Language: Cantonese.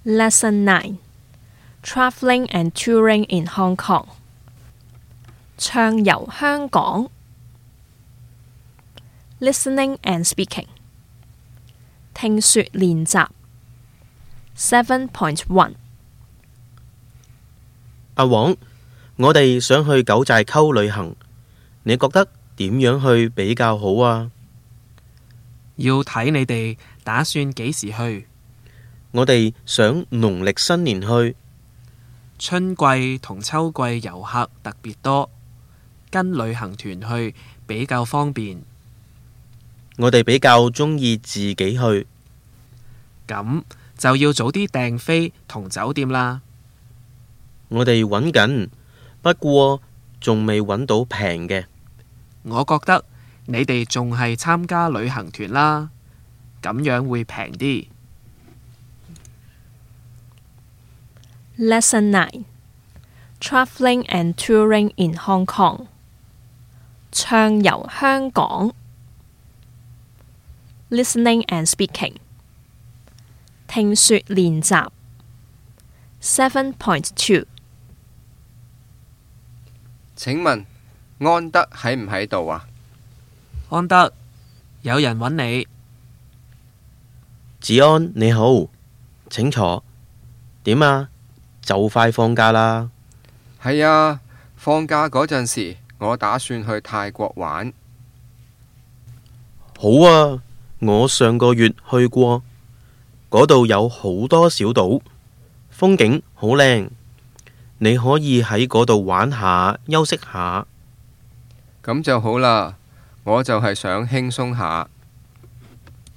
Lesson 9 Travelling and Touring in Hong Kong 暢遊香港 Listening and Speaking 聽說練習 7.1 阿黃，我哋想去九寨溝旅行，你覺得點樣去比較好啊？ 要睇你哋打算幾時去。 我哋想農曆新年去。 春季同秋季遊客特別多，跟旅行團去比較方便。 我哋比較鍾意自己去。 咁就要早啲訂飛同酒店啦。 我哋揾緊，不過仲未揾到平嘅。 我覺得你哋仲係參加旅行團啦，咁樣會平啲。 Lesson 9 Travelling and Touring in Hong Kong 暢遊香港 Listening and Speaking 聽說練習 7.2 請問安德喺唔喺度啊？ 安德，有人揾你。 子安你好，請坐。點啊？就快放假啦。 係啊，放假嗰陣時，我打算去泰國玩。 好啊，我上個月去過，嗰度有好多小島，風景好靚，你可以喺嗰度玩下，休息下。 咁就好啦，我就係想輕鬆下。